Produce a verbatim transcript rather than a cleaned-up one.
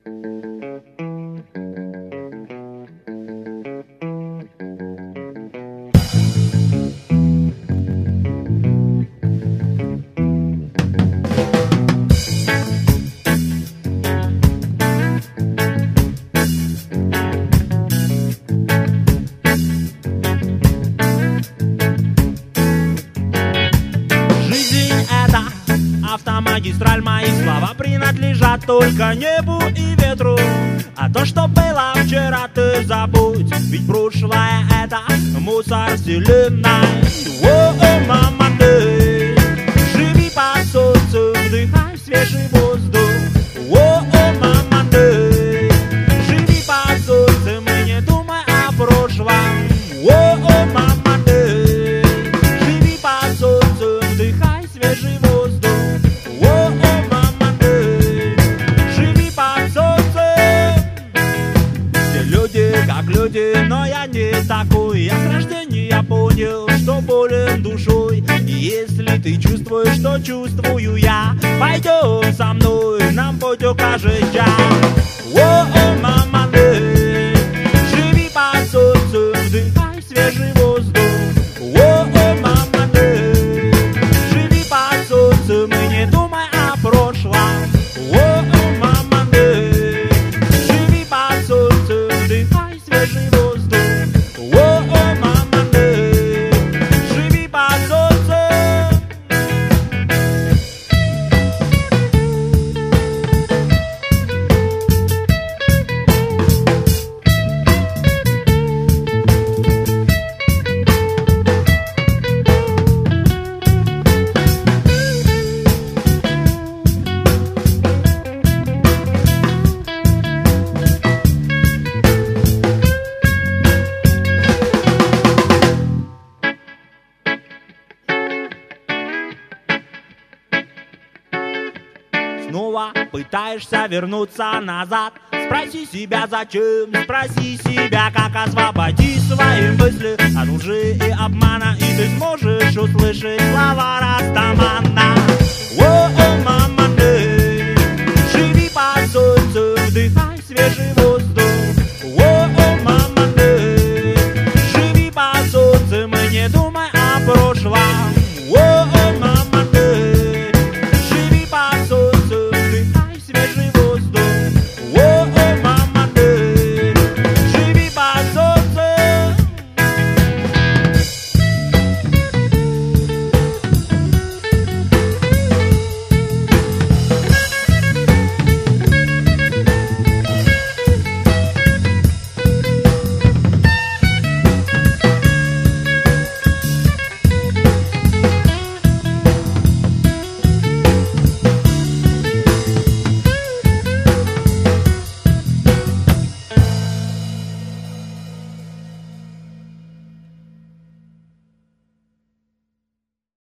Автомагистраль, мои слова принадлежат только небу и ветру. А то, что было вчера, ты забудь, ведь прошлое — это мусор вселенной. О, мама, ты живи под солнцем, вдыхай свежий воздух. О, мама, ты живи под солнцем и не думай о прошлом. О, мама, ты живи под солнцем, вдыхай свежий воздух. Как люди, но я не такой. Я с рождения понял, что болен душой. И если ты чувствуешь, что чувствую я, пойдем со мной, нам путь укажет я. О, о, мама, ты живи под солнцем, вдыхай свежий воздух. О, о, мама, ты живи под солнцем и не думай о прошлом. О, о, мама, ты живи под солнцем, вдыхай свежий воздух. О, о, мама, ты живи под солнцем. Снова пытаешься вернуться назад. Спроси себя зачем, спроси себя как. Освободи свои мысли от лжи и обмана, и ты сможешь услышать слова Растамана. О, о,